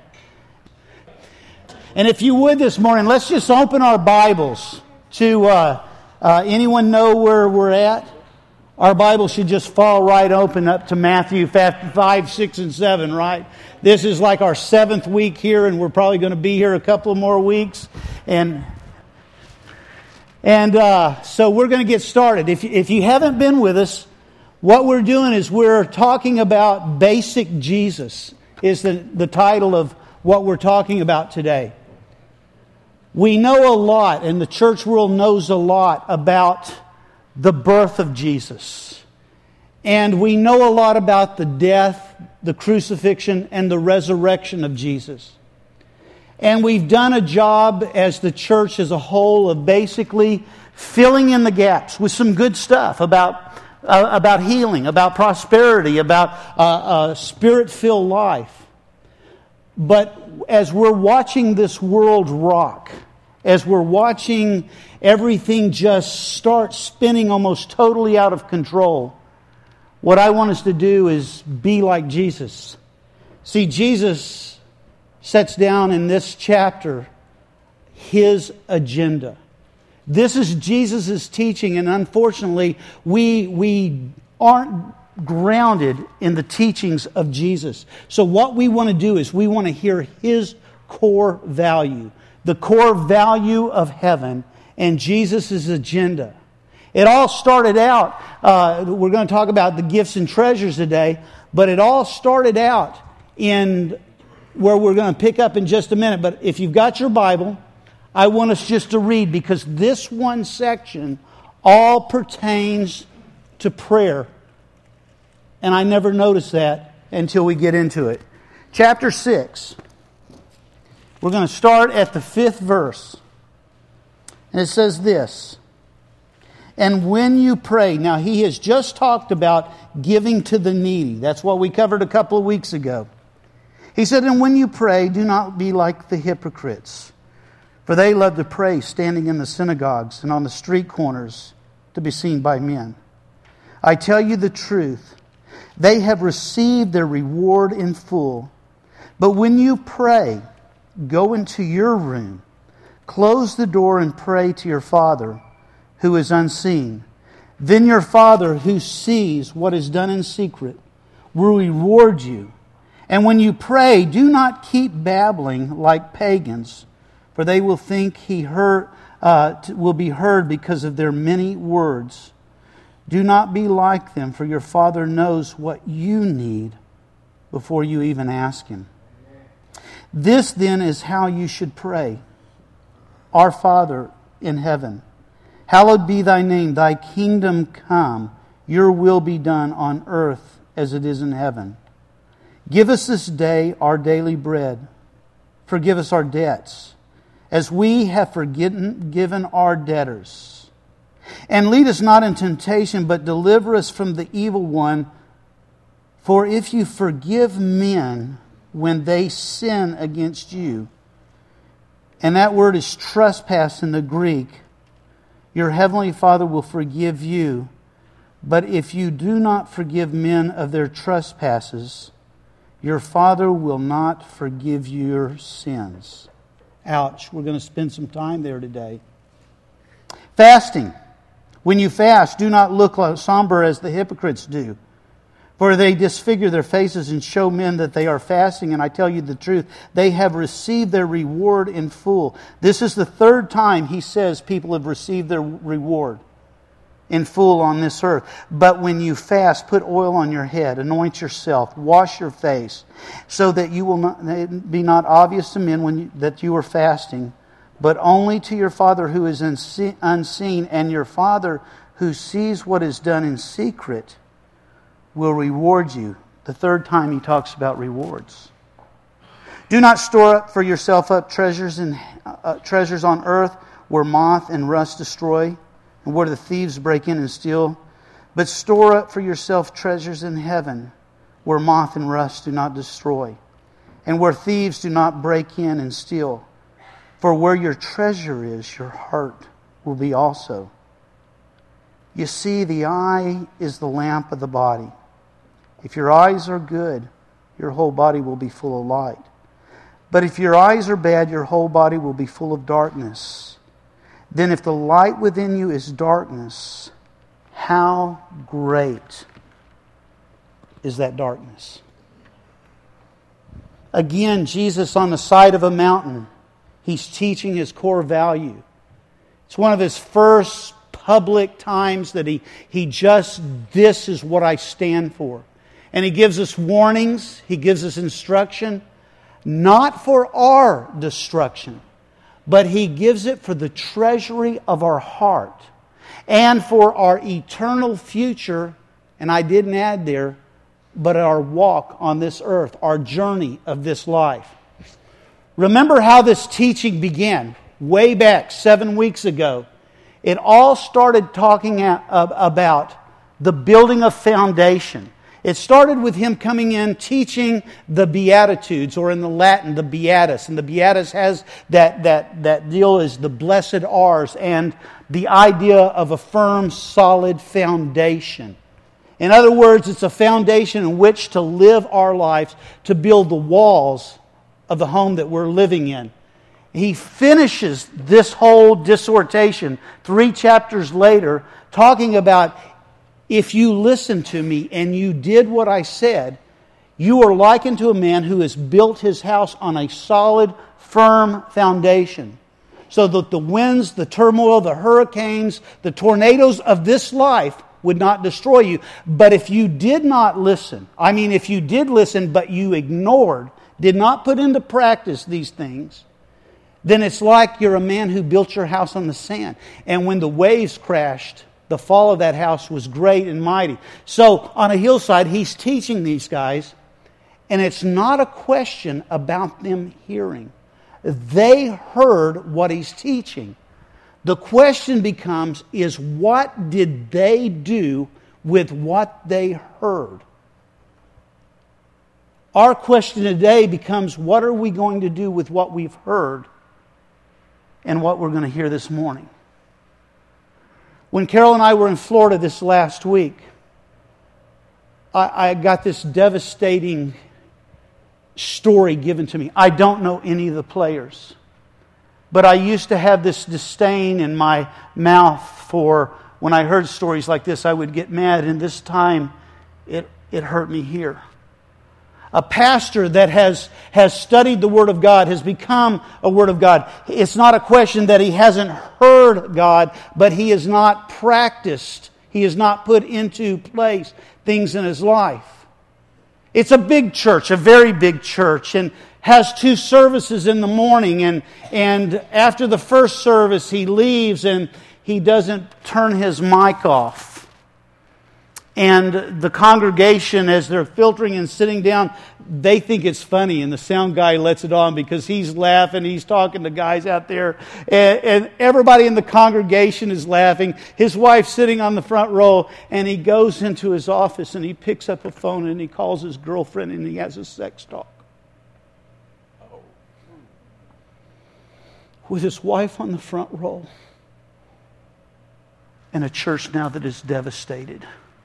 And if you would this morning, let's just open our Bibles to, anyone know where we're at? Our Bible should just fall right open up to Matthew 5, 6, and 7, right? This is like our 7th week here, and we're probably going to be here a couple more weeks. And so we're going to get started. If you haven't been with us, what we're doing is we're talking about basic Jesus, is the title of what we're talking about today. We know a lot, and the church world knows a lot about the birth of Jesus. And we know a lot about the death, the crucifixion, and the resurrection of Jesus. And we've done a job as the church as a whole of basically filling in the gaps with some good stuff about healing, about prosperity, about a spirit-filled life. But as we're watching this world rock, as we're watching everything just start spinning almost totally out of control, what I want us to do is be like Jesus. See, Jesus sets down in this chapter His agenda. This is Jesus' teaching, and unfortunately, we aren't grounded in the teachings of Jesus. So what we want to do is we want to hear His core value, the core value of heaven and Jesus' agenda. It all started out, we're going to talk about the gifts and treasures today, but it all started out in where we're going to pick up in just a minute. But if you've got your Bible, I want us just to read, because this one section all pertains to prayer. And I never noticed that until we get into it. Chapter 6. We're going to start at the 5th verse. And it says this. And when you pray, now he has just talked about giving to the needy. That's what we covered a couple of weeks ago. He said, and when you pray, do not be like the hypocrites. For they love to pray standing in the synagogues and on the street corners to be seen by men. I tell you the truth. They have received their reward in full. But when you pray, go into your room, close the door and pray to your Father who is unseen. Then your Father who sees what is done in secret will reward you. And when you pray, do not keep babbling like pagans, for they will think will be heard because of their many words. Do not be like them, for your Father knows what you need before you even ask Him. This then is how you should pray. Our Father in heaven, hallowed be thy name, thy kingdom come, your will be done on earth as it is in heaven. Give us this day our daily bread. Forgive us our debts, as we have forgiven our debtors. And lead us not into temptation, but deliver us from the evil one. For if you forgive men when they sin against you, and that word is trespass in the Greek, your heavenly Father will forgive you. But if you do not forgive men of their trespasses, your Father will not forgive your sins. Ouch. We're going to spend some time there today. Fasting. When you fast, do not look somber as the hypocrites do, for they disfigure their faces and show men that they are fasting. And I tell you the truth, they have received their reward in full. This is the 3rd time he says people have received their reward in full on this earth. But when you fast, put oil on your head, anoint yourself, wash your face, so that you will not be not obvious to men that you are fasting, but only to your Father who is unseen, and your Father who sees what is done in secret will reward you. The 3rd time he talks about rewards. Do not store up for yourself treasures on earth, where moth and rust destroy, and where the thieves break in and steal. But store up for yourself treasures in heaven, where moth and rust do not destroy, and where thieves do not break in and steal. For where your treasure is, your heart will be also. You see, the eye is the lamp of the body. If your eyes are good, your whole body will be full of light. But if your eyes are bad, your whole body will be full of darkness. Then if the light within you is darkness, how great is that darkness? Again, Jesus on the side of a mountain, He's teaching His core value. It's one of His first public times that He just, this is what I stand for. And He gives us warnings, He gives us instruction, not for our destruction, but He gives it for the treasury of our heart and for our eternal future, and I didn't add there, but our walk on this earth, our journey of this life. Remember how this teaching began way back 7 weeks ago. It all started talking about the building of foundation. It started with Him coming in teaching the Beatitudes, or in the Latin, the Beatus. And the Beatus has that deal is the blessed R's and the idea of a firm, solid foundation. In other words, it's a foundation in which to live our lives, to build the walls of the home that we're living in. He finishes this whole dissertation 3 chapters later, talking about, if you listen to me and you did what I said, you are likened to a man who has built his house on a solid, firm foundation. So that the winds, the turmoil, the hurricanes, the tornadoes of this life would not destroy you. But if you did not listen, if you did listen but you ignored, did not put into practice these things, then it's like you're a man who built your house on the sand. And when the waves crashed, the fall of that house was great and mighty. So on a hillside, He's teaching these guys, and it's not a question about them hearing. They heard what He's teaching. The question becomes, is what did they do with what they heard? Our question today becomes, what are we going to do with what we've heard and what we're going to hear this morning? When Carol and I were in Florida this last week, I got this devastating story given to me. I don't know any of the players, but I used to have this disdain in my mouth for, when I heard stories like this, I would get mad, and this time it hurt me here. A pastor that has studied the Word of God, has become a Word of God. It's not a question that he hasn't heard God, but he has not practiced. He has not put into place things in his life. It's a big church, a very big church, and has 2 services in the morning. And after the first service, he leaves and he doesn't turn his mic off. And the congregation, as they're filtering and sitting down, they think it's funny, and the sound guy lets it on because he's laughing, he's talking to guys out there, and everybody in the congregation is laughing. His wife's sitting on the front row, and he goes into his office and he picks up a phone and he calls his girlfriend and he has a sex talk with his wife on the front row, and a church now that is devastated.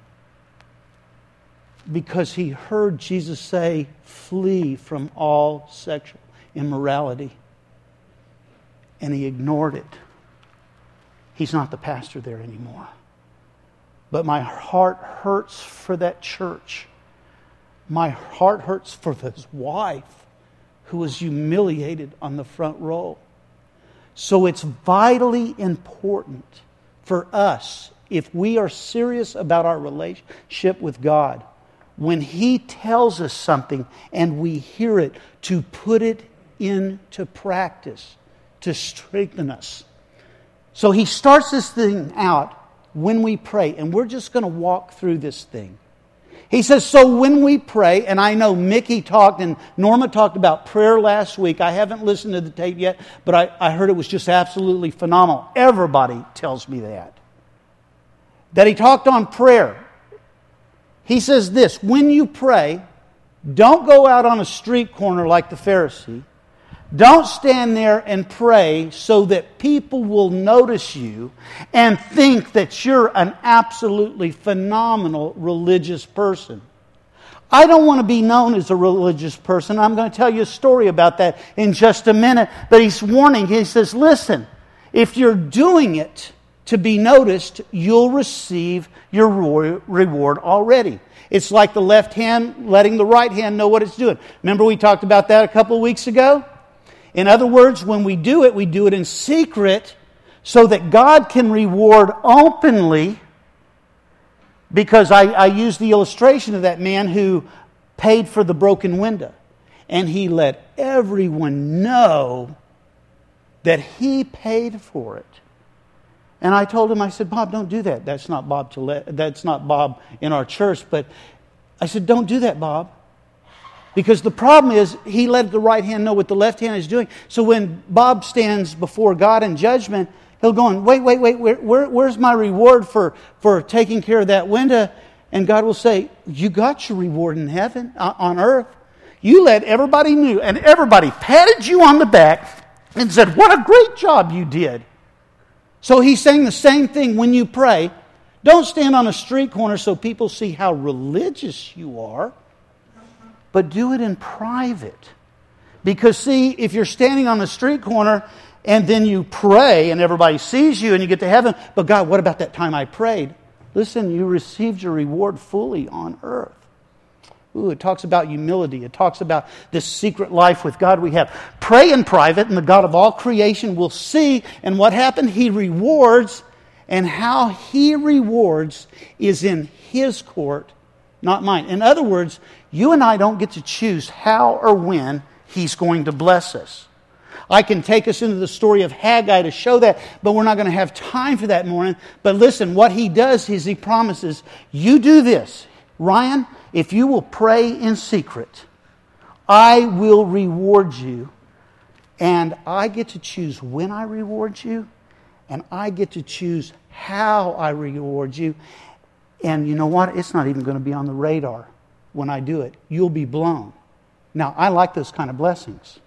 Because he heard Jesus say, flee from all sexual immorality. And he ignored it. He's not the pastor there anymore. But my heart hurts for that church. My heart hurts for his wife, who was humiliated on the front row. So it's vitally important for us, if we are serious about our relationship with God, when He tells us something and we hear it, to put it into practice, to strengthen us. So He starts this thing out when we pray, and we're just going to walk through this thing. He says, so when we pray, and I know Mickey talked and Norma talked about prayer last week. I haven't listened to the tape yet, but I heard it was just absolutely phenomenal. Everybody tells me that he talked on prayer. He says this, when you pray, don't go out on a street corner like the Pharisee. Don't stand there and pray so that people will notice you and think that you're an absolutely phenomenal religious person. I don't want to be known as a religious person. I'm going to tell you a story about that in just a minute. But he's warning. He says, listen, if you're doing it to be noticed, you'll receive your reward already. It's like the left hand letting the right hand know what it's doing. Remember we talked about that a couple of weeks ago? In other words, when we do it in secret so that God can reward openly. Because I used the illustration of that man who paid for the broken window. And he let everyone know that he paid for it. And I told him, I said, Bob, don't do that. That's not Bob in our church. But I said, don't do that, Bob. Because the problem is, he let the right hand know what the left hand is doing. So when Bob stands before God in judgment, he'll go on, wait, where's my reward for taking care of that window? And God will say, you got your reward in heaven, on earth. You let everybody know, and everybody patted you on the back and said, what a great job you did. So he's saying the same thing when you pray. Don't stand on a street corner so people see how religious you are, but do it in private. Because see, if you're standing on the street corner and then you pray and everybody sees you and you get to heaven, but God, what about that time I prayed? Listen, you received your reward fully on earth. Ooh, it talks about humility. It talks about this secret life with God we have. Pray in private and the God of all creation will see. And what happened? He rewards. And how He rewards is in His court, not mine. In other words, you and I don't get to choose how or when He's going to bless us. I can take us into the story of Haggai to show that, but we're not going to have time for that morning. But listen, what he does is he promises, you do this. Ryan, if you will pray in secret, I will reward you. And I get to choose when I reward you, and I get to choose how I reward you. And you know what? It's not even going to be on the radar when I do it. You'll be blown. Now, I like those kind of blessings.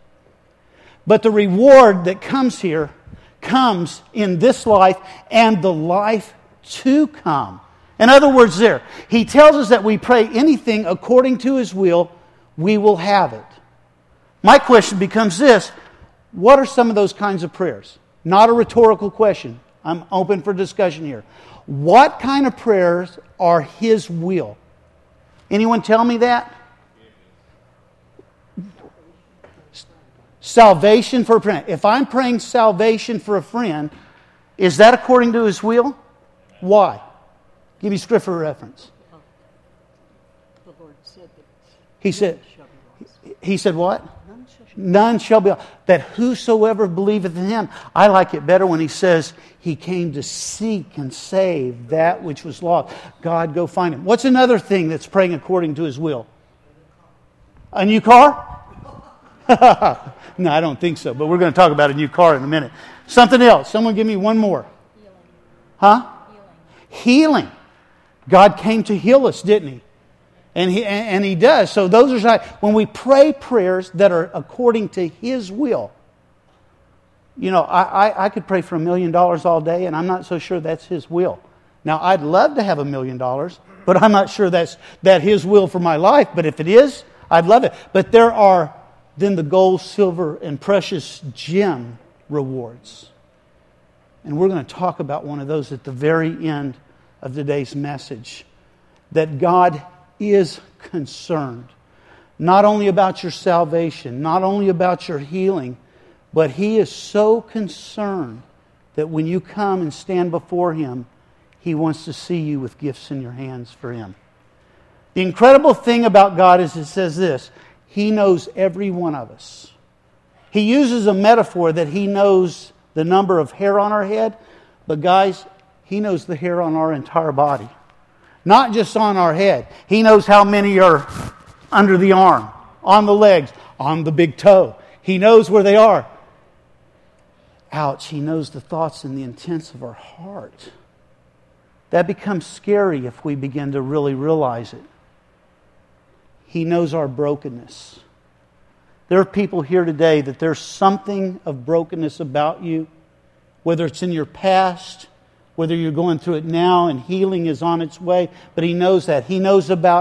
But the reward that comes here comes in this life and the life to come. In other words, he tells us that we pray anything according to His will, we will have it. My question becomes this: what are some of those kinds of prayers? Not a rhetorical question. I'm open for discussion here. What kind of prayers are His will? Anyone tell me that? Salvation for a friend. If I'm praying salvation for a friend, is that according to His will? Why? Give me scripture reference. The Lord said that He said what? None shall be lost. That whosoever believeth in Him. I like it better when He says He came to seek and save that which was lost. God, go find Him. What's another thing that's praying according to His will? A new car? No, I don't think so. But we're going to talk about a new car in a minute. Something else. Someone give me one more. healing. Huh? Healing. God came to heal us, didn't He? And He does. So those are when we pray prayers that are according to His will. You know, I could pray for $1 million all day, and I'm not so sure that's His will. Now, I'd love to have $1 million, but I'm not sure that's His will for my life. But if it is, I'd love it. But there are then the gold, silver, and precious gem rewards. And we're going to talk about one of those at the very end of today's message. That God is concerned not only about your salvation, not only about your healing, but He is so concerned that when you come and stand before Him, He wants to see you with gifts in your hands for Him. The incredible thing about God is it says this: He knows every one of us. He uses a metaphor that He knows the number of hair on our head, but guys, He knows the hair on our entire body. Not just on our head. He knows how many are under the arm, on the legs, on the big toe. He knows where they are. Ouch, He knows the thoughts and the intents of our heart. That becomes scary if we begin to really realize it. He knows our brokenness. There are people here today that there's something of brokenness about you, whether it's in your past, whether you're going through it now and healing is on its way, but He knows that. He knows about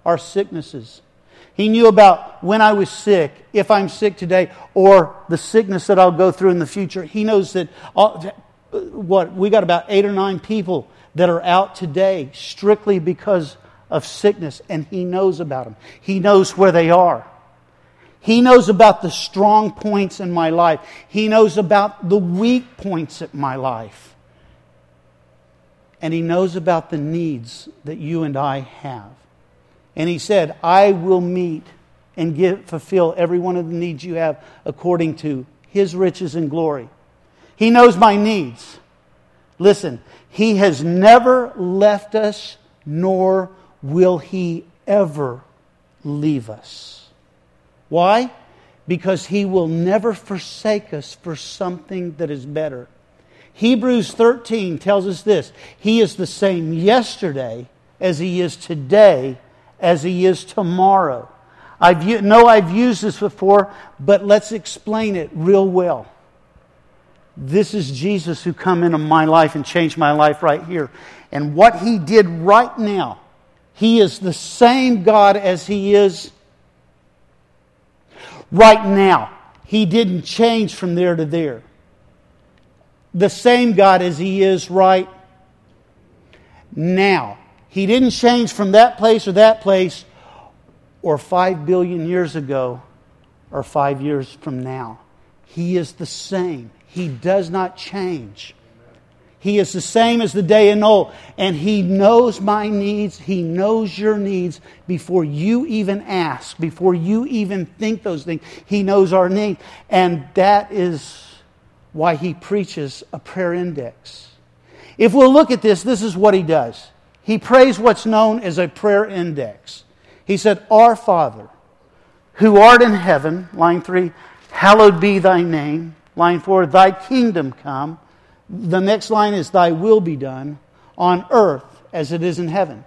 our sicknesses. He knew about when I was sick, if I'm sick today, or the sickness that I'll go through in the future. He knows that, we got about 8 or 9 people that are out today strictly because of sickness, and He knows about them. He knows where they are. He knows about the strong points in my life. He knows about the weak points in my life. And He knows about the needs that you and I have. And He said, I will meet and fulfill every one of the needs you have according to His riches and glory. He knows my needs. Listen, He has never left us, nor will He ever leave us. Why? Because He will never forsake us for something that is better. Hebrews 13 tells us this. He is the same yesterday as He is today, as He is tomorrow. I've used this before, but let's explain it real well. This is Jesus who come into my life and changed my life right here. And what He did right now, He is the same God as He is right now. He didn't change from there to there. The same God as He is right now. He didn't change from that place or 5 billion years ago or 5 years from now. He is the same. He does not change. He is the same as the day and old. And He knows my needs. He knows your needs before you even ask, before you even think those things. He knows our needs. And that is why He preaches a prayer index. If we'll look at this is what He does. He prays what's known as a prayer index. He said, Our Father, who art in heaven, line 3, hallowed be Thy name. Line 4, Thy kingdom come. The next line is, Thy will be done on earth as it is in heaven.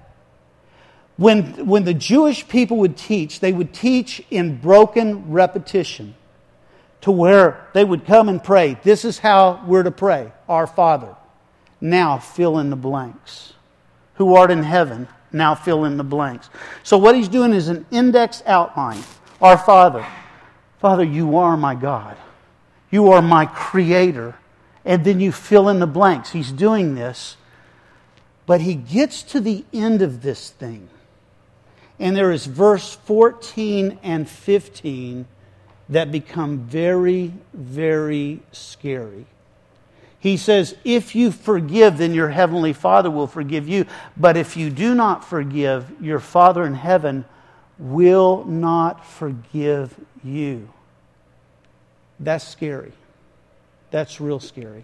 When the Jewish people would teach, they would teach in broken repetition to where they would come and pray. This is how we're to pray. Our Father. Now fill in the blanks. Who art in heaven. Now fill in the blanks. So what He's doing is an index outline. Our Father. Father, You are my God. You are my Creator. And then you fill in the blanks. He's doing this. But He gets to the end of this thing. And there is verse 14 and 15 that become very, very scary. He says, if you forgive, then your heavenly Father will forgive you. But if you do not forgive, your Father in heaven will not forgive you. That's scary. That's real scary.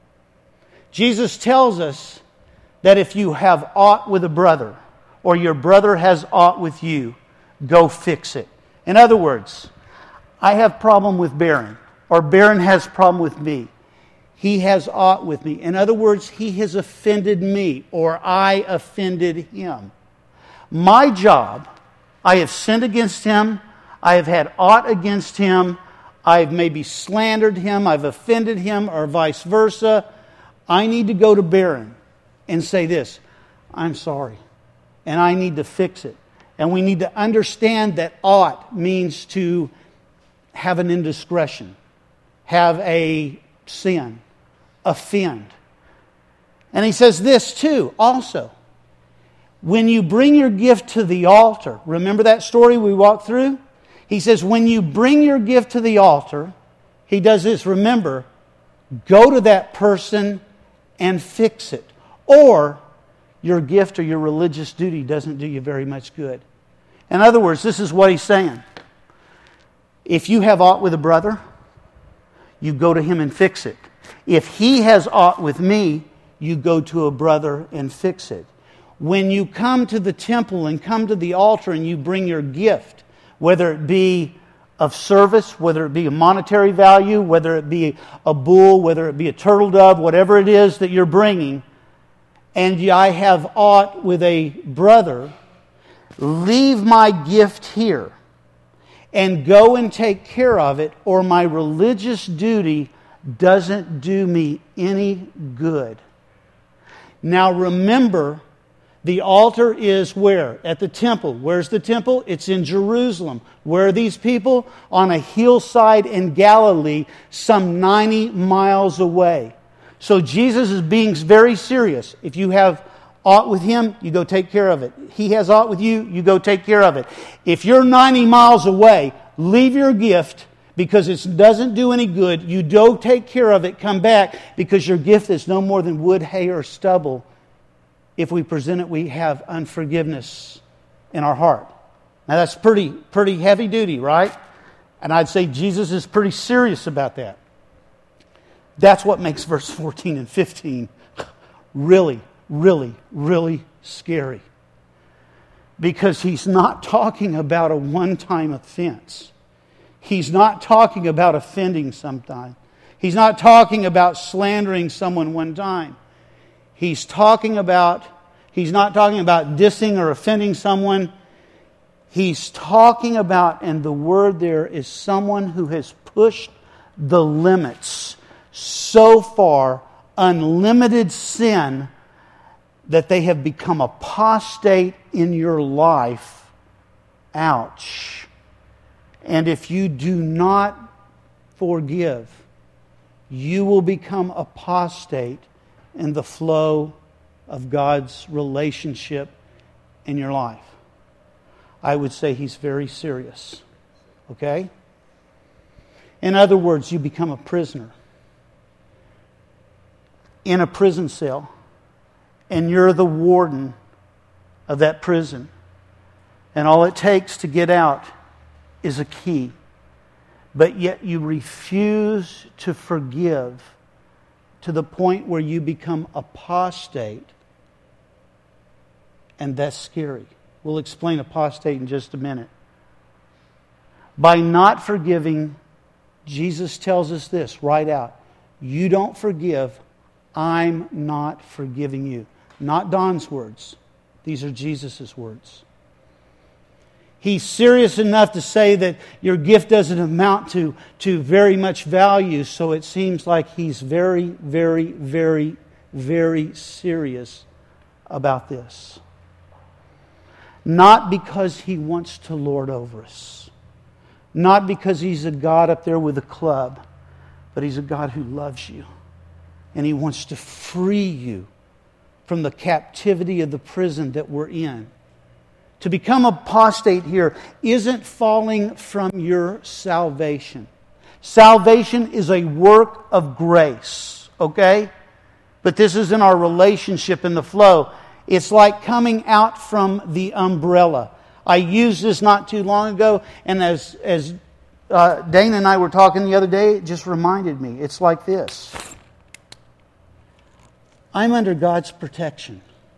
Jesus tells us that if you have aught with a brother, or your brother has aught with you, go fix it. In other words, I have problem with Barron, or Barron has problem with me. He has aught with me. In other words, he has offended me, or I offended him. My job, I have sinned against him, I have had aught against him, I've maybe slandered him, I've offended him, or vice versa. I need to go to Barron and say this, I'm sorry, and I need to fix it. And we need to understand that ought means to have an indiscretion, have a sin, offend. And he says this too, also. When you bring your gift to the altar, remember that story we walked through? He says, when you bring your gift to the altar, he does this. Remember, go to that person and fix it. Or your gift or your religious duty doesn't do you very much good. In other words, this is what he's saying. If you have aught with a brother, you go to him and fix it. If he has aught with me, you go to a brother and fix it. When you come to the temple and come to the altar and you bring your gift, whether it be of service, whether it be a monetary value, whether it be a bull, whether it be a turtle dove, whatever it is that you're bringing, and I have aught with a brother, leave my gift here and go and take care of it, or my religious duty doesn't do me any good. Now remember The altar is where? At the temple. Where's the temple? It's in Jerusalem. Where are these people? On a hillside in Galilee, some 90 miles away. So Jesus is being very serious. If you have aught with Him, you go take care of it. He has aught with you, you go take care of it. If you're 90 miles away, leave your gift because it doesn't do any good. You go take care of it, come back, because your gift is no more than wood, hay, or stubble. If we present it, we have unforgiveness in our heart. Now that's pretty heavy duty, right? And I'd say Jesus is pretty serious about that. That's what makes verse 14 and 15 really, really, really scary. Because He's not talking about a one-time offense. He's not talking about offending sometime. He's not talking about slandering someone one time. He's not talking about dissing or offending someone. He's talking about, and the word there is someone who has pushed the limits so far, unlimited sin, that they have become apostate in your life. Ouch. And if you do not forgive, you will become apostate in the flow of God's relationship in your life. I would say He's very serious. Okay? In other words, you become a prisoner in a prison cell, and you're the warden of that prison. And all it takes to get out is a key. But yet you refuse to forgive to the point where you become apostate. And that's scary. We'll explain apostate in just a minute. By not forgiving, Jesus tells us this right out. You don't forgive, I'm not forgiving you. Not Don's words. These are Jesus' words. He's serious enough to say that your gift doesn't amount to very much value, so it seems like He's very, very, very, very serious about this. Not because He wants to lord over us. Not because He's a God up there with a club, but He's a God who loves you. And He wants to free you from the captivity of the prison that we're in. To become apostate here isn't falling from your salvation. Salvation is a work of grace, okay? But this is in our relationship in the flow. It's like coming out from the umbrella. I used this not too long ago, and as Dana and I were talking the other day, it just reminded me. It's like this. I'm under God's protection.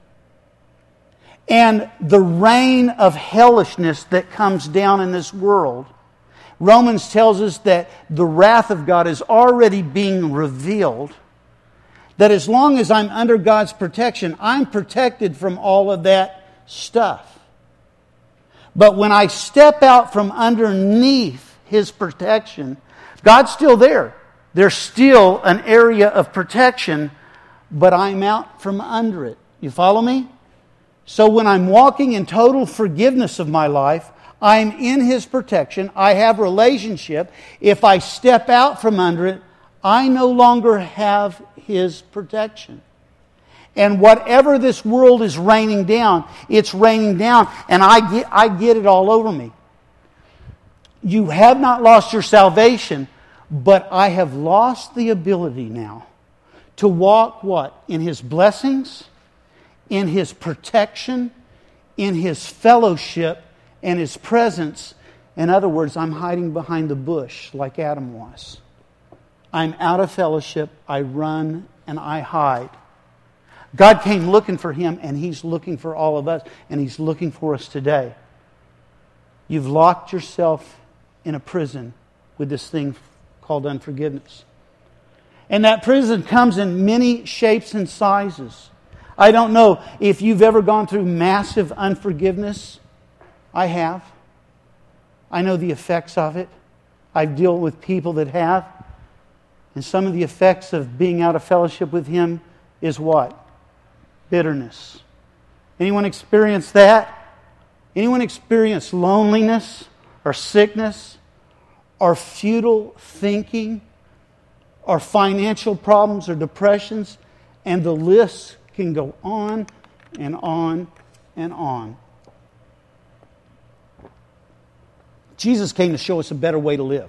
And the reign of hellishness that comes down in this world, Romans tells us that the wrath of God is already being revealed. That as long as I'm under God's protection, I'm protected from all of that stuff. But when I step out from underneath His protection, God's still there. There's still an area of protection, but I'm out from under it. You follow me? So when I'm walking in total forgiveness of my life, I'm in His protection. I have relationship. If I step out from under it, I no longer have His protection. And whatever this world is raining down, it's raining down, and I get it all over me. You have not lost your salvation, but I have lost the ability now to walk what? In His blessings, in His protection, in His fellowship, and His presence. In other words, I'm hiding behind the bush like Adam was. I'm out of fellowship, I run and I hide. God came looking for him, and He's looking for all of us, and He's looking for us today. You've locked yourself in a prison with this thing called unforgiveness. And that prison comes in many shapes and sizes. I don't know if you've ever gone through massive unforgiveness. I have. I know the effects of it. I've dealt with people that have. And some of the effects of being out of fellowship with Him is what? Bitterness, Anyone experience that? Anyone experience loneliness or sickness or futile thinking or financial problems or depressions? And the list can go on and on and on. Jesus came to show us a better way to live.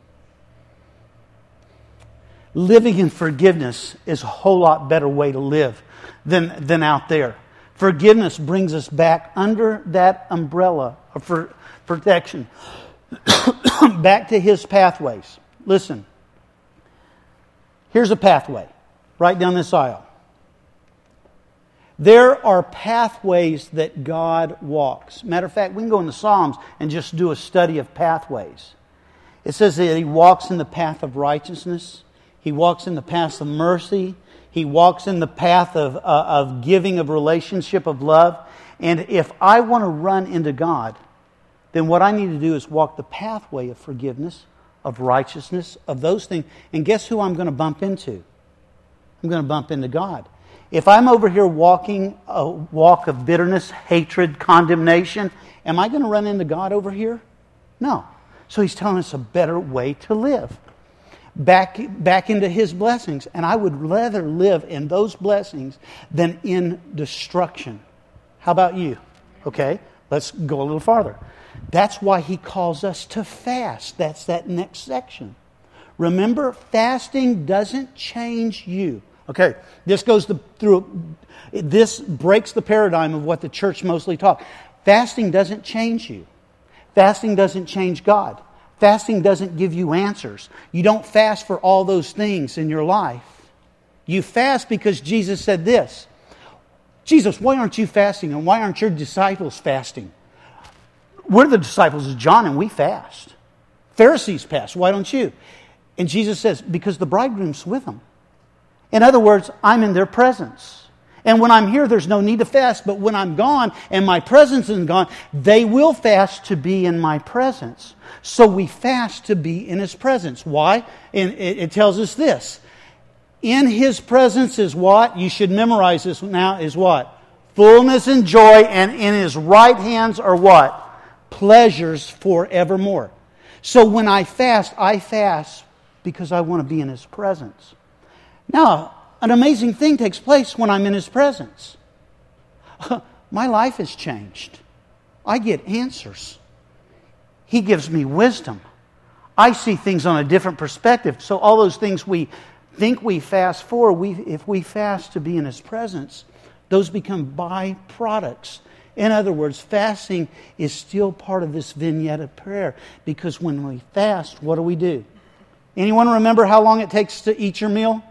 Living in forgiveness is a whole lot better way to live than out there. Forgiveness brings us back under that umbrella of protection. Back to His pathways. Listen. Here's a pathway. Right down this aisle. There are pathways that God walks. Matter of fact, we can go in the Psalms and just do a study of pathways. It says that He walks in the path of righteousness. He walks in the path of mercy. He walks in the path of giving, of relationship, of love. And if I want to run into God, then what I need to do is walk the pathway of forgiveness, of righteousness, of those things. And guess who I'm going to bump into? I'm going to bump into God. If I'm over here walking a walk of bitterness, hatred, condemnation, am I going to run into God over here? No. So He's telling us a better way to live. Back into His blessings. And I would rather live in those blessings than in destruction. How about you? Okay, let's go a little farther. That's why He calls us to fast. That's that next section. Remember, fasting doesn't change you. Okay, this breaks the paradigm of what the church mostly taught. Fasting doesn't change you. Fasting doesn't change God. Fasting doesn't give you answers. You don't fast for all those things in your life. You fast because Jesus said this. Jesus, why aren't you fasting? And why aren't your disciples fasting? We're the disciples of John and we fast. Pharisees fast. Why don't you? And Jesus says, because the bridegroom's with them. In other words, I'm in their presence. And when I'm here, there's no need to fast. But when I'm gone and my presence is gone, they will fast to be in my presence. So we fast to be in His presence. Why? And it tells us this. In His presence is what? You should memorize this now, is what? Fullness and joy, and in His right hands are what? Pleasures forevermore. So when I fast because I want to be in His presence. Now, an amazing thing takes place when I'm in His presence. My life has changed. I get answers. He gives me wisdom. I see things on a different perspective. So all those things we think we fast for, if we fast to be in His presence, those become byproducts. In other words, fasting is still part of this vignette of prayer. Because when we fast, what do? Anyone remember how long it takes to eat your meal?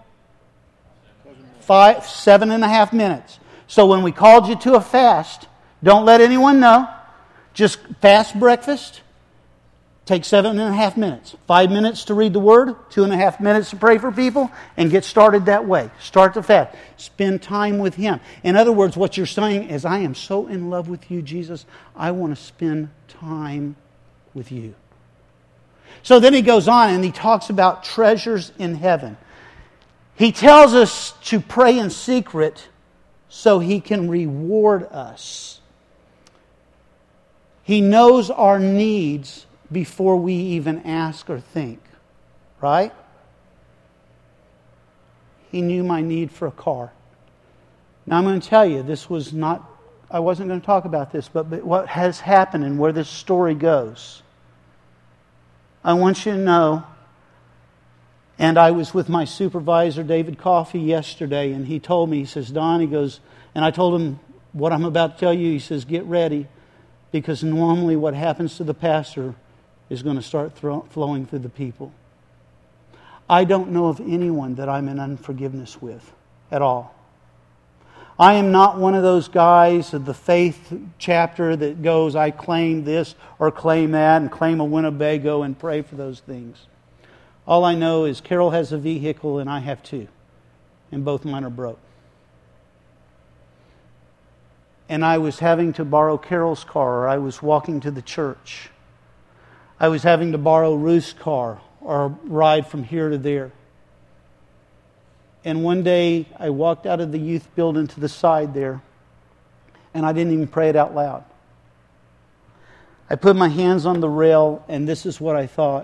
7.5 minutes. So when we called you to a fast, don't let anyone know. Just fast breakfast. Take 7.5 minutes. 5 minutes to read the Word. 2.5 minutes to pray for people. And get started that way. Start the fast. Spend time with Him. In other words, what you're saying is, I am so in love with you, Jesus. I want to spend time with you. So then he goes on and he talks about treasures in heaven. He tells us to pray in secret so He can reward us. He knows our needs before we even ask or think. Right? He knew my need for a car. Now I'm going to tell you, I wasn't going to talk about this, but what has happened and where this story goes. I want you to know, and I was with my supervisor, David Coffey, yesterday, and he told me, he says, Don, he goes, and I told him what I'm about to tell you. He says, get ready, because normally what happens to the pastor is going to start flowing through the people. I don't know of anyone that I'm in unforgiveness with at all. I am not one of those guys of the faith chapter that goes, I claim this or claim that and claim a Winnebago and pray for those things. All I know is Carol has a vehicle and I have two. And both mine are broke. And I was having to borrow Carol's car, or I was walking to the church. I was having to borrow Ruth's car or ride from here to there. And one day I walked out of the youth building to the side there. And I didn't even pray it out loud. I put my hands on the rail, and this is what I thought.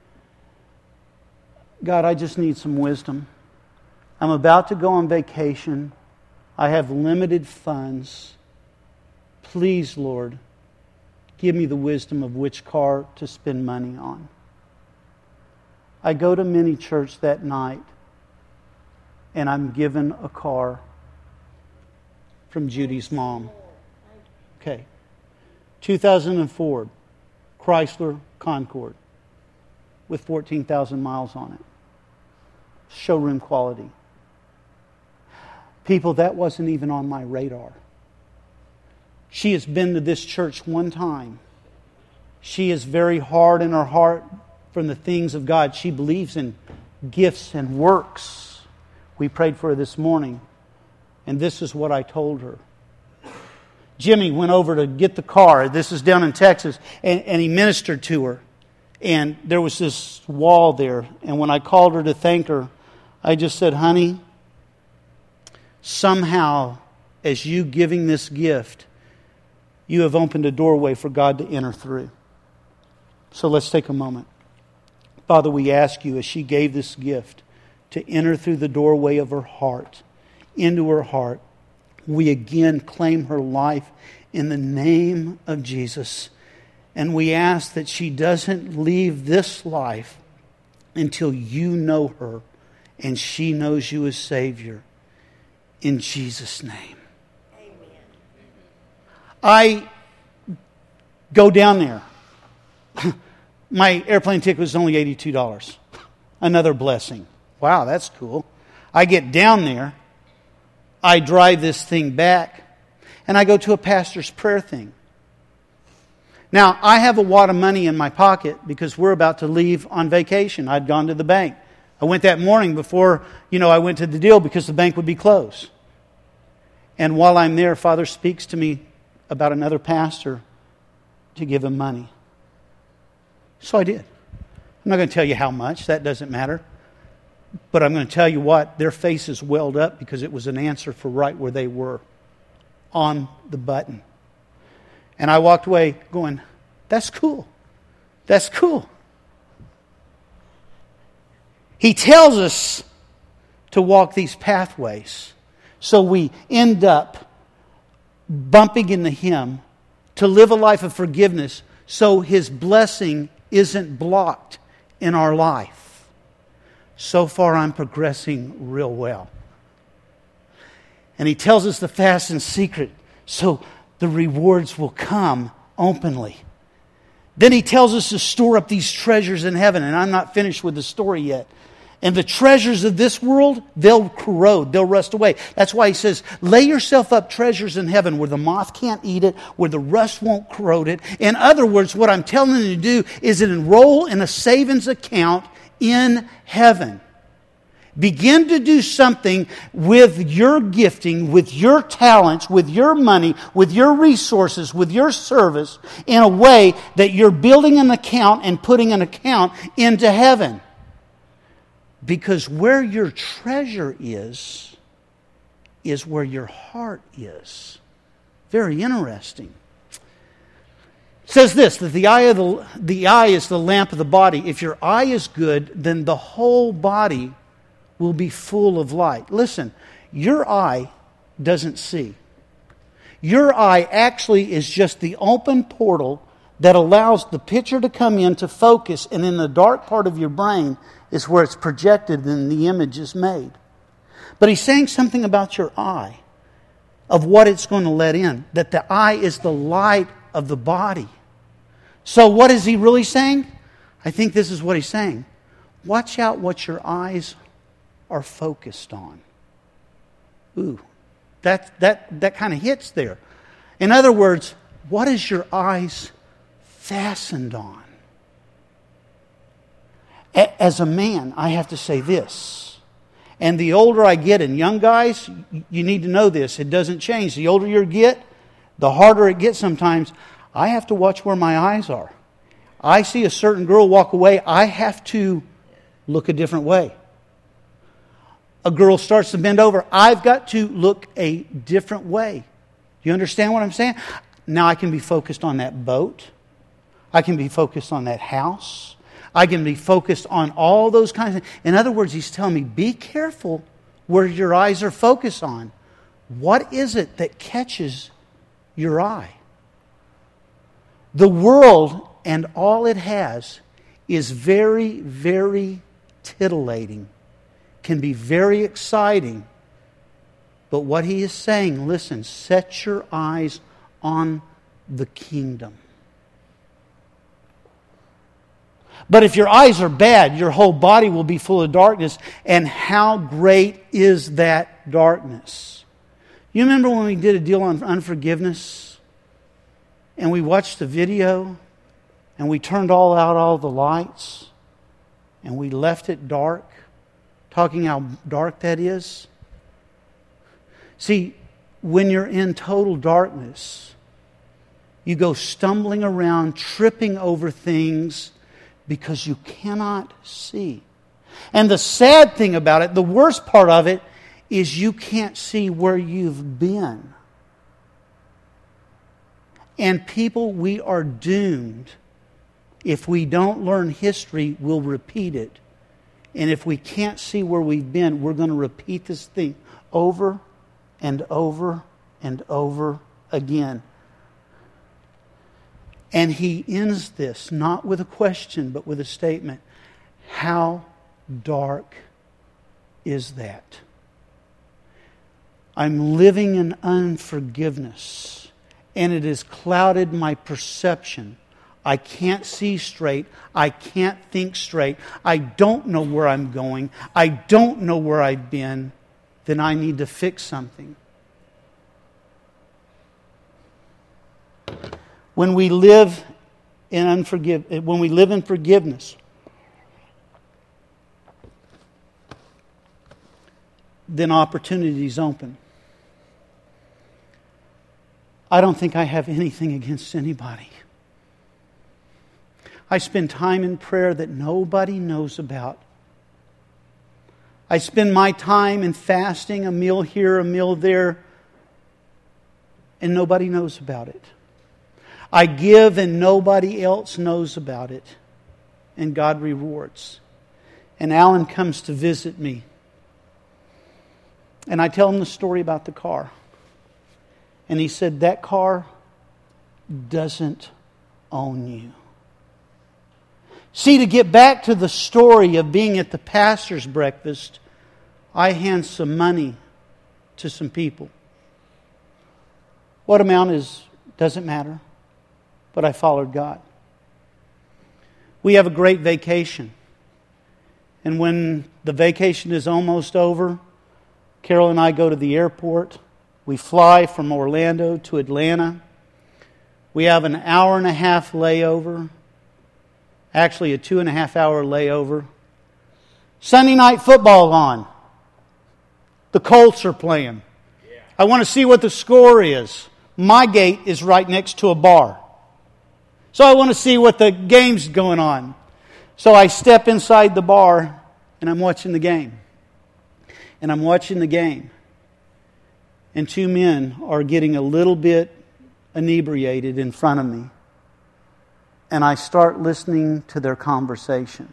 God, I just need some wisdom. I'm about to go on vacation. I have limited funds. Please, Lord, give me the wisdom of which car to spend money on. I go to mini church that night, and I'm given a car from Judy's mom. Okay. 2004 Chrysler Concorde with 14,000 miles on it. Showroom quality. People, that wasn't even on my radar. She has been to this church one time. She is very hard in her heart from the things of God. She believes in gifts and works. We prayed for her this morning, and this is what I told her. Jimmy went over to get the car. This is down in Texas, and he ministered to her. And there was this wall there. And when I called her to thank her, I just said, honey, somehow, as you giving this gift, you have opened a doorway for God to enter through. So let's take a moment. Father, we ask you, as she gave this gift, to enter through the doorway of her heart, into her heart. We again claim her life in the name of Jesus. And we ask that she doesn't leave this life until you know her and she knows you as Savior. In Jesus' name. Amen. I go down there. My airplane ticket was only $82. Another blessing. Wow, that's cool. I get down there. I drive this thing back. And I go to a pastor's prayer thing. Now, I have a wad of money in my pocket because we're about to leave on vacation. I'd gone to the bank. I went that morning before, I went to the deal because the bank would be closed. And while I'm there, Father speaks to me about another pastor to give him money. So I did. I'm not going to tell you how much. That doesn't matter. But I'm going to tell you what, their faces welled up because it was an answer for right where they were, on the button. And I walked away going, that's cool. That's cool. He tells us to walk these pathways. So we end up bumping into Him to live a life of forgiveness so His blessing isn't blocked in our life. So far I'm progressing real well. And He tells us to fast in secret so the rewards will come openly. Then He tells us to store up these treasures in heaven. And I'm not finished with the story yet. And the treasures of this world, they'll corrode, they'll rust away. That's why He says, lay yourself up treasures in heaven where the moth can't eat it, where the rust won't corrode it. In other words, what I'm telling you to do is enroll in a savings account in heaven. Begin to do something with your gifting, with your talents, with your money, with your resources, with your service in a way that you're building an account and putting an account into heaven. Because where your treasure is where your heart is. Very interesting. It says this, that the eye is the lamp of the body. If your eye is good, then the whole body will be full of light. Listen, your eye doesn't see. Your eye actually is just the open portal that allows the picture to come in to focus, and in the dark part of your brain is where it's projected and the image is made. But He's saying something about your eye, of what it's going to let in, that the eye is the light of the body. So what is He really saying? I think this is what He's saying. Watch out what your eyes are focused on. Ooh, that kind of hits there. In other words, what is your eyes fastened on? As a man, I have to say this. And the older I get, and young guys, you need to know this. It doesn't change. The older you get, the harder it gets sometimes. I have to watch where my eyes are. I see a certain girl walk away, I have to look a different way. A girl starts to bend over, I've got to look a different way. You understand what I'm saying? Now I can be focused on that boat. I can be focused on that house. I can be focused on all those kinds of things. In other words, he's telling me, be careful where your eyes are focused on. What is it that catches your eye? The world and all it has is very, very titillating. Can be very exciting. But what he is saying, listen, set your eyes on the kingdom. But if your eyes are bad, your whole body will be full of darkness. And how great is that darkness? You remember when we did a deal on unforgiveness? And we watched the video? And we turned all the lights? And we left it dark? Talking how dark that is? See, when you're in total darkness, you go stumbling around, tripping over things because you cannot see. And the sad thing about it, the worst part of it, is you can't see where you've been. And people, we are doomed. If we don't learn history, we'll repeat it. And if we can't see where we've been, we're going to repeat this thing over and over and over again. And he ends this not with a question, but with a statement. How dark is that? I'm living in unforgiveness, and it has clouded my perception. I can't see straight. I can't think straight. I don't know where I'm going. I don't know where I've been. Then I need to fix something. When we live in forgiveness, then opportunities open. I don't think I have anything against anybody. I spend time in prayer that nobody knows about. I spend my time in fasting, a meal here, a meal there, and nobody knows about it. I give and nobody else knows about it. And God rewards. And Alan comes to visit me. And I tell him the story about the car. And he said, that car doesn't own you. See, to get back to the story of being at the pastor's breakfast, I hand some money to some people. What amount is, doesn't matter. But I followed God. We have a great vacation. And when the vacation is almost over, Carol and I go to the airport. We fly from Orlando to Atlanta. We have an hour and a half layover. Actually, a 2.5 hour layover. Sunday night football on. The Colts are playing. I want to see what the score is. My gate is right next to a bar. So I want to see what the game's going on. So I step inside the bar and I'm watching the game. And I'm watching the game. And two men are getting a little bit inebriated in front of me. And I start listening to their conversation.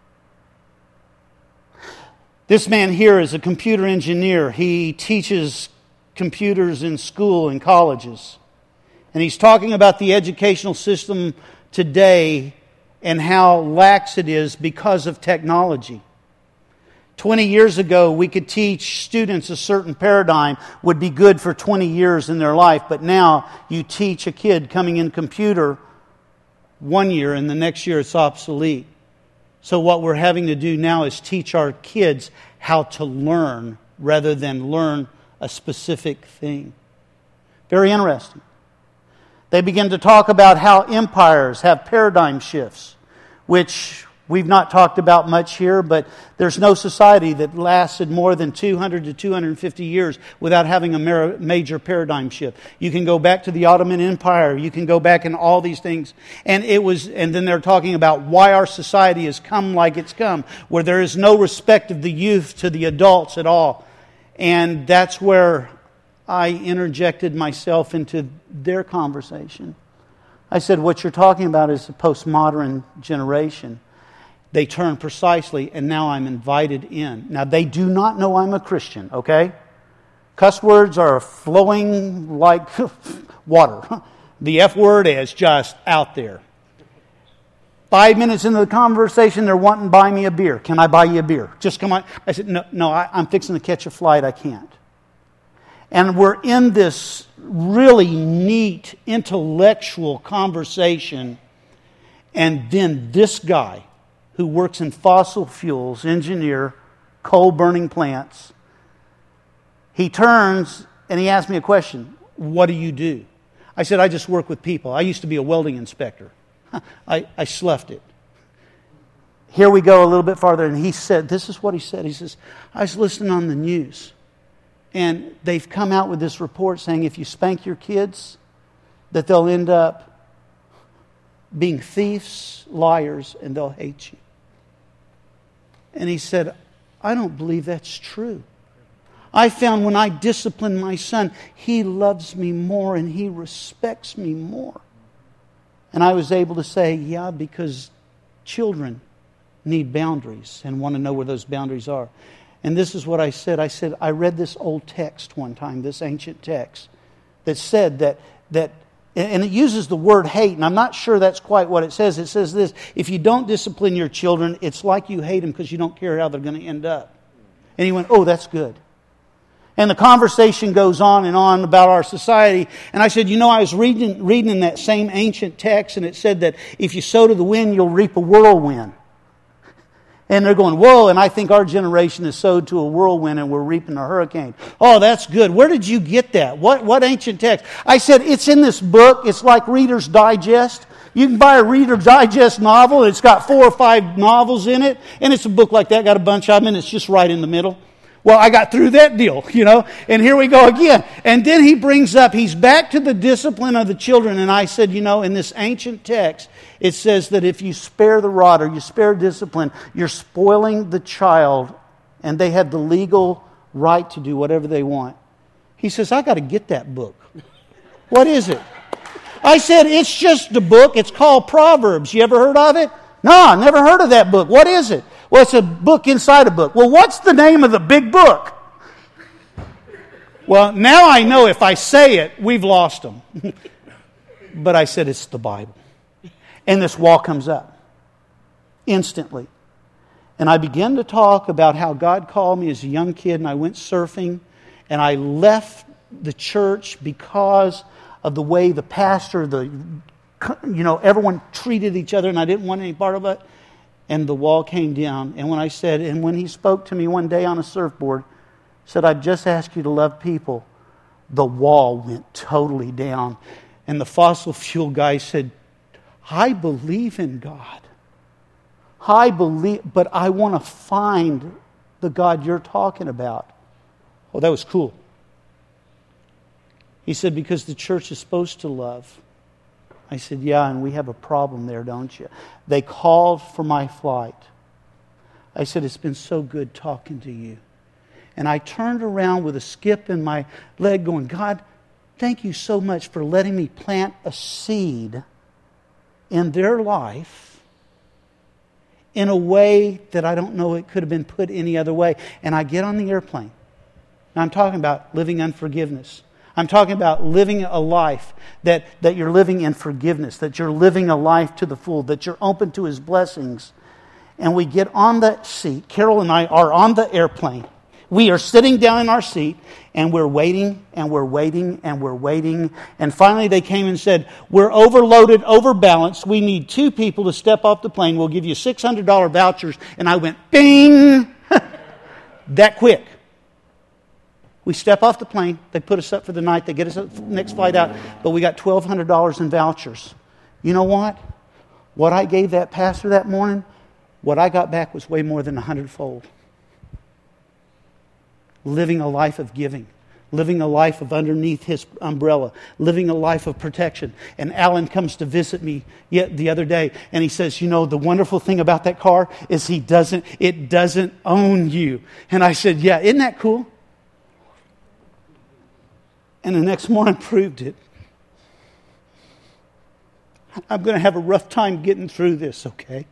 This man here is a computer engineer. He teaches computers in school and colleges. And he's talking about the educational system today and how lax it is because of technology. 20 years ago, we could teach students a certain paradigm would be good for 20 years in their life. But now you teach a kid coming in computer 1 year and the next year it's obsolete. So what we're having to do now is teach our kids how to learn rather than learn a specific thing. Very interesting. They begin to talk about how empires have paradigm shifts, which we've not talked about much here, but there's no society that lasted more than 200 to 250 years without having a major paradigm shift. You can go back to the Ottoman Empire, you can go back in all these things, and then they're talking about why our society has come like it's come, where there is no respect of the youth to the adults at all. And that's where I interjected myself into their conversation. I said, what you're talking about is the postmodern generation. They turn precisely, and now I'm invited in. Now, they do not know I'm a Christian, okay? Cuss words are flowing like water. The F word is just out there. 5 minutes into the conversation, they're wanting to buy me a beer. Can I buy you a beer? Just come on. I said, no, I'm fixing to catch a flight. I can't. And we're in this really neat intellectual conversation. And then this guy who works in fossil fuels, engineer, coal-burning plants, he turns and he asks me a question. What do you do? I said, I just work with people. I used to be a welding inspector. I sloughed it. Here we go a little bit farther, and he said, this is what he said. He says, I was listening on the news, and they've come out with this report saying if you spank your kids, that they'll end up being thieves, liars, and they'll hate you. And he said, I don't believe that's true. I found when I discipline my son, he loves me more and he respects me more. And I was able to say, yeah, because children need boundaries and want to know where those boundaries are. And this is what I said. I said, I read this old text one time, this ancient text, that said that and it uses the word hate, and I'm not sure that's quite what it says. It says this, if you don't discipline your children, it's like you hate them because you don't care how they're going to end up. And he went, oh, that's good. And the conversation goes on and on about our society. And I said, I was reading in that same ancient text, and it said that if you sow to the wind, you'll reap a whirlwind. And they're going, whoa, and I think our generation is sowed to a whirlwind and we're reaping a hurricane. Oh, that's good. Where did you get that? What ancient text? I said, it's in this book. It's like Reader's Digest. You can buy a Reader's Digest novel. It's got 4 or 5 novels in it. And it's a book like that. Got a bunch of them, and it's just right in the middle. Well, I got through that deal, and here we go again. And then he brings up, he's back to the discipline of the children. And I said, in this ancient text, it says that if you spare the rod or you spare discipline, you're spoiling the child, and they have the legal right to do whatever they want. He says, I got to get that book. What is it? I said, it's just a book. It's called Proverbs. You ever heard of it? No, I never heard of that book. What is it? Well, it's a book inside a book. Well, what's the name of the big book? Well, now I know if I say it, we've lost them. But I said it's the Bible. And this wall comes up instantly. And I began to talk about how God called me as a young kid, and I went surfing, and I left the church because of the way the pastor, everyone treated each other, and I didn't want any part of it. And the wall came down. And when he spoke to me one day on a surfboard, said, I've just asked you to love people, the wall went totally down. And the fossil fuel guy said, I believe in God. I believe, but I want to find the God you're talking about. Oh, that was cool. He said, because the church is supposed to love. I said, yeah, and we have a problem there, don't you? They called for my flight. I said, it's been so good talking to you. And I turned around with a skip in my leg going, God, thank you so much for letting me plant a seed in their life in a way that I don't know it could have been put any other way. And I get on the airplane. Now I'm talking about living unforgiveness. I'm talking about living a life that you're living in forgiveness, that you're living a life to the full, that you're open to His blessings. And we get on the seat. Carol and I are on the airplane. We are sitting down in our seat, and we're waiting, and we're waiting, and we're waiting. And finally they came and said, we're overloaded, overbalanced. We need 2 people to step off the plane. We'll give you $600 vouchers. And I went, bing! That quick. We step off the plane. They put us up for the night. They get us the next flight out. But we got $1,200 in vouchers. You know what? What I gave that pastor that morning, what I got back was way more than 100-fold. Living a life of giving. Living a life of underneath His umbrella. Living a life of protection. And Alan comes to visit me yet the other day. And he says, the wonderful thing about that car is it doesn't own you. And I said, yeah, isn't that cool? And the next morning proved it. I'm going to have a rough time getting through this, okay?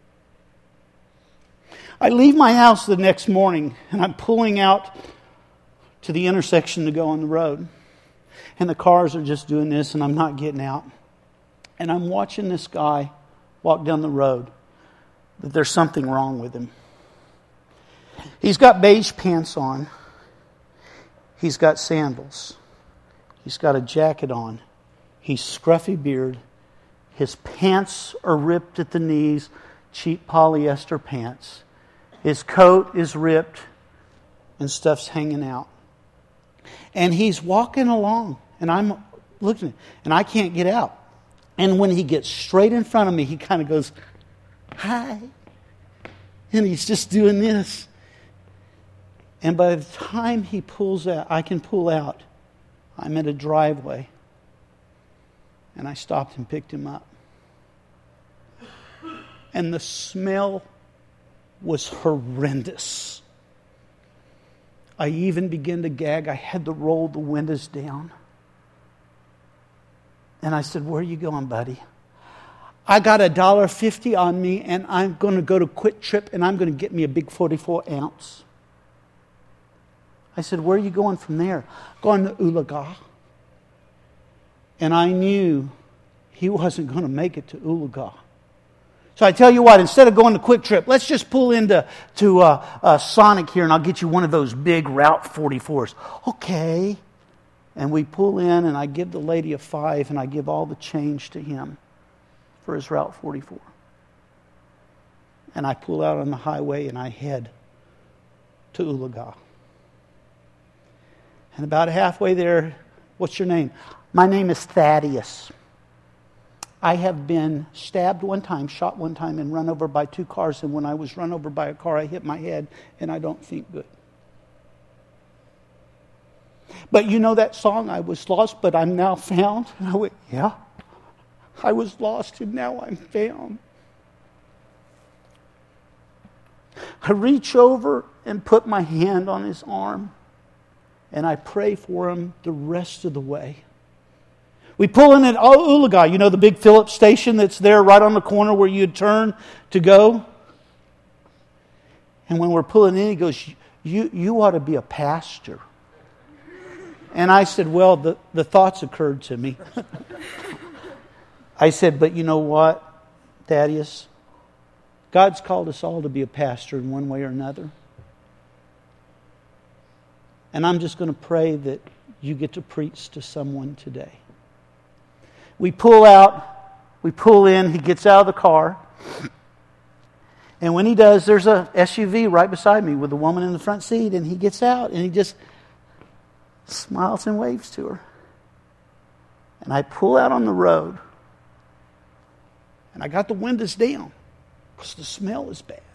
I leave my house the next morning, and I'm pulling out to the intersection to go on the road. And the cars are just doing this, and I'm not getting out. And I'm watching this guy walk down the road. That there's something wrong with him. He's got beige pants on. He's got sandals. He's got a jacket on. He's scruffy beard. His pants are ripped at the knees, cheap polyester pants. His coat is ripped and stuff's hanging out. And he's walking along, and I'm looking at him, and I can't get out. And when he gets straight in front of me, he kind of goes, "Hi." And he's just doing this. And by the time he pulls out, I can pull out, I'm at a driveway. And I stopped and picked him up. And the smell was horrendous. I even began to gag. I had to roll the windows down. And I said, "Where are you going, buddy?" "I got $1.50 on me, and I'm going to go to Quick Trip, and I'm going to get me a big 44 ounce. I said, "Where are you going from there?" "Going to Ulaga." And I knew he wasn't going to make it to Ulaga. So I tell you what, instead of going to Quick Trip, let's just pull into Sonic here, and I'll get you one of those big Route 44s. Okay. And we pull in, and I give the lady a $5, and I give all the change to him for his Route 44. And I pull out on the highway, and I head to Ulaga. And about halfway there, "What's your name?" "My name is Thaddeus. I have been stabbed one time, shot one time, and run over by 2 cars. And when I was run over by a car, I hit my head, and I don't think good." "But you know that song, 'I was lost, but I'm now found'?" And I went, "Yeah. I was lost, and now I'm found." I reach over and put my hand on his arm, and I pray for him the rest of the way. We pull in at Ulaga, you know, the big Phillips station that's there right on the corner where you'd turn to go. And when we're pulling in, he goes, you ought to be a pastor." And I said, "Well, the thoughts occurred to me." I said, "But you know what, Thaddeus? God's called us all to be a pastor in one way or another. And I'm just going to pray that you get to preach to someone today." We pull in, he gets out of the car. And when he does, there's a SUV right beside me with a woman in the front seat. And he gets out and he just smiles and waves to her. And I pull out on the road. And I got the windows down because the smell is bad.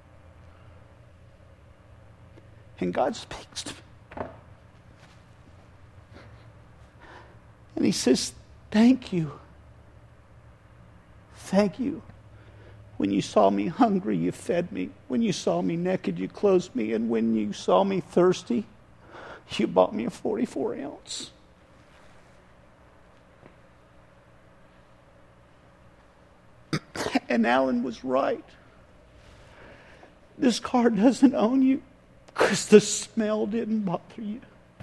And God speaks to me. And he says, "Thank you. Thank you. When you saw me hungry, you fed me. When you saw me naked, you clothed me. And when you saw me thirsty, you bought me a 44 ounce. And Alan was right. This car doesn't own you because the smell didn't bother you."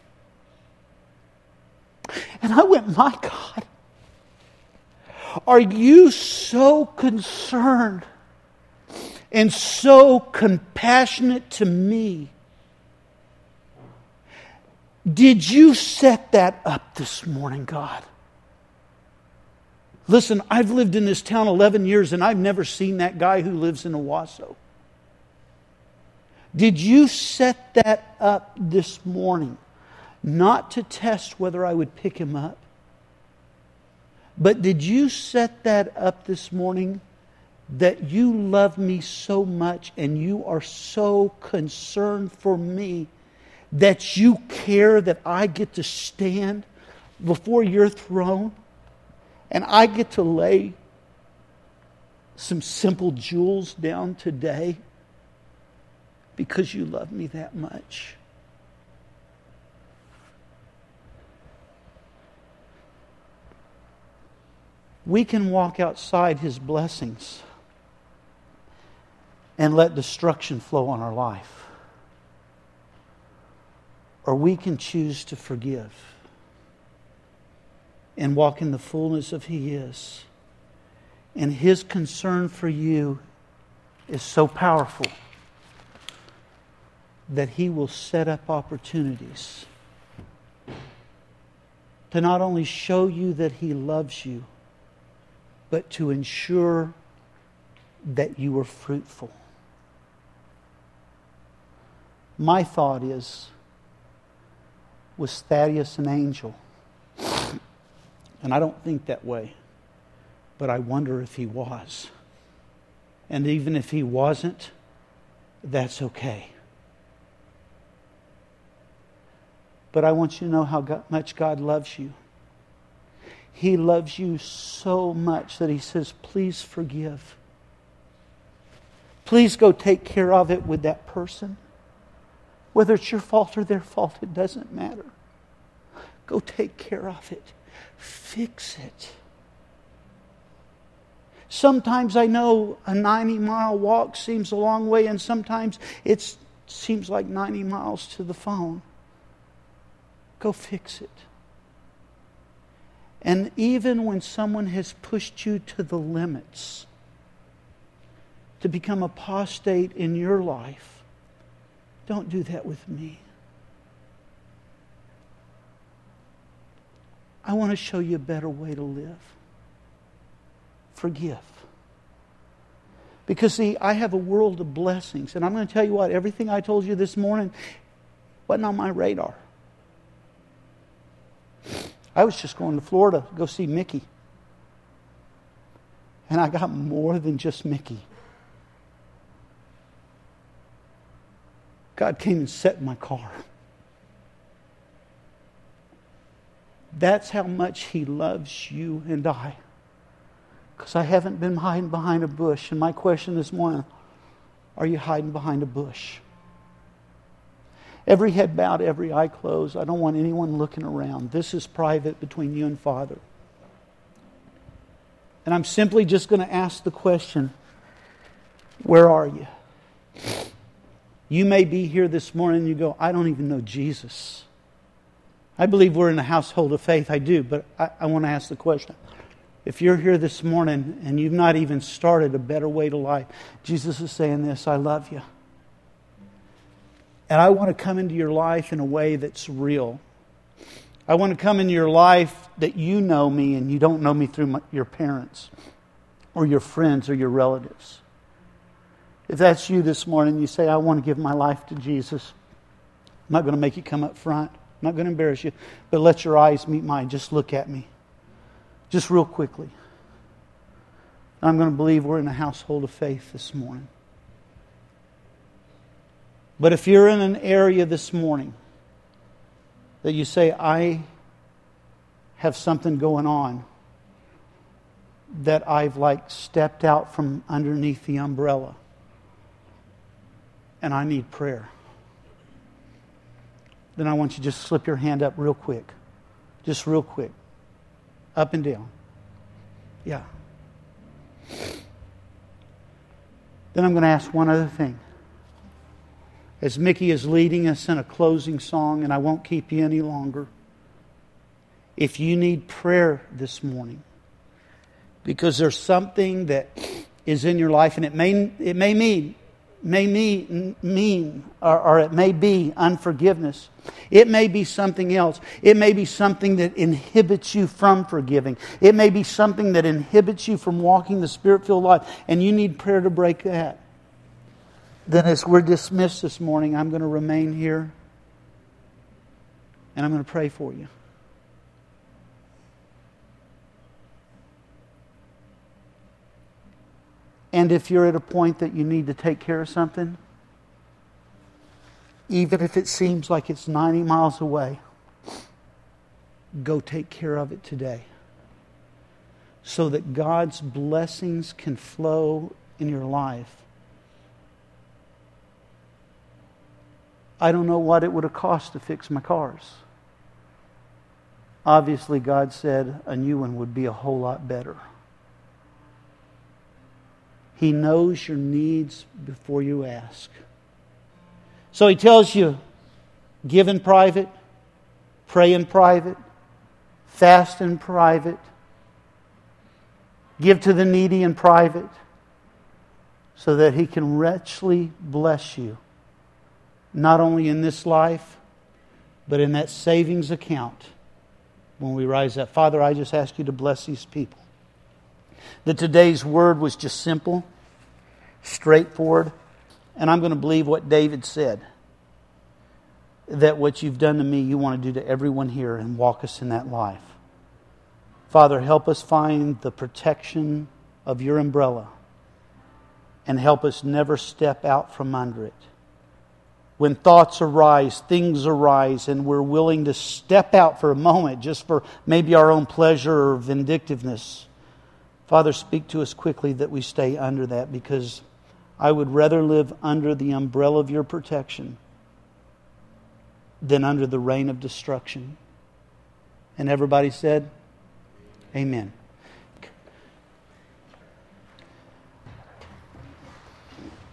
And I went, "My God, are you so concerned and so compassionate to me? Did you set that up this morning, God?" Listen, I've lived in this town 11 years and I've never seen that guy who lives in Owasso. Did you set that up this morning? Not to test whether I would pick him up. But did you set that up this morning that you love me so much and you are so concerned for me that you care that I get to stand before your throne and I get to lay some simple jewels down today because you love me that much? we can walk outside His blessings and let destruction flow on our life. Or we can choose to forgive and walk in the fullness of He is. And His concern for you is so powerful that He will set up opportunities to not only show you that He loves you, but to ensure that you are fruitful. My thought is, was Thaddeus an angel? And I don't think that way, but I wonder if he was. And even if he wasn't, that's okay. But I want you to know how much God loves you. He loves you so much that He says, please forgive. Please go take care of it with that person. Whether it's your fault or their fault, it doesn't matter. Go take care of it. Fix it. Sometimes I know a 90-mile walk seems a long way, and sometimes it seems like 90 miles to the phone. Go fix it. And even when someone has pushed you to the limits to become apostate in your life, don't do that with me. I want to show you a better way to live. Forgive. Because see, I have a world of blessings. And I'm going to tell you what, everything I told you this morning wasn't on my radar. I was just going to Florida to go see Mickey. And I got more than just Mickey. God came and sat in my car. That's how much He loves you and I. Because I haven't been hiding behind a bush. And my question this morning, are you hiding behind a bush? Every head bowed, every eye closed. I don't want anyone looking around. This is private between you and Father. And I'm simply just going to ask the question, where are you? You may be here this morning and you go, I don't even know Jesus. I believe we're in a household of faith. I do, but I want to ask the question. If you're here this morning and you've not even started a better way to life, Jesus is saying this, I love you. And I want to come into your life in a way that's real. I want to come into your life that you know me and you don't know me through your parents or your friends or your relatives. If that's you this morning, you say, I want to give my life to Jesus. I'm not going to make you come up front. I'm not going to embarrass you. But let your eyes meet mine. Just look at me. Just real quickly. I'm going to believe we're in a household of faith this morning. But if you're in an area this morning that you say, I have something going on that I've stepped out from underneath the umbrella and I need prayer, then I want you to just slip your hand up real quick. Just real quick. Up and down. Yeah. Then I'm going to ask one other thing. As Mickey is leading us in a closing song, and I won't keep you any longer, if you need prayer this morning, because there's something that is in your life, and it may mean, or it may be unforgiveness. It may be something else. It may be something that inhibits you from forgiving. It may be something that inhibits you from walking the Spirit-filled life, and you need prayer to break that. Then as we're dismissed this morning, I'm going to remain here and I'm going to pray for you. And if you're at a point that you need to take care of something, even if it seems like it's 90 miles away, go take care of it today so that God's blessings can flow in your life. I don't know what it would have cost to fix my cars. Obviously, God said a new one would be a whole lot better. He knows your needs before you ask. So He tells you, give in private, pray in private, fast in private, give to the needy in private, so that He can richly bless you, not only in this life, but in that savings account when we rise up. Father, I just ask You to bless these people. That today's word was just simple, straightforward, and I'm going to believe what David said. That what You've done to me, You want to do to everyone here, and walk us in that life. Father, help us find the protection of Your umbrella, and help us never step out from under it. When thoughts arise, things arise, and we're willing to step out for a moment, just for maybe our own pleasure or vindictiveness, Father, speak to us quickly that we stay under that, because I would rather live under the umbrella of Your protection than under the reign of destruction. And everybody said, Amen.